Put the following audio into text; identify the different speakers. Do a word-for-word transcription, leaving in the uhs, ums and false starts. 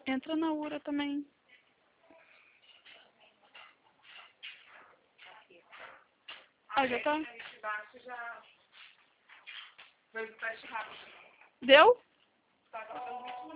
Speaker 1: Entra na Ura também. Ah, já tá?
Speaker 2: Embaixo já... Foi o teste rápido.
Speaker 1: Deu?
Speaker 2: Tá, tá, tá.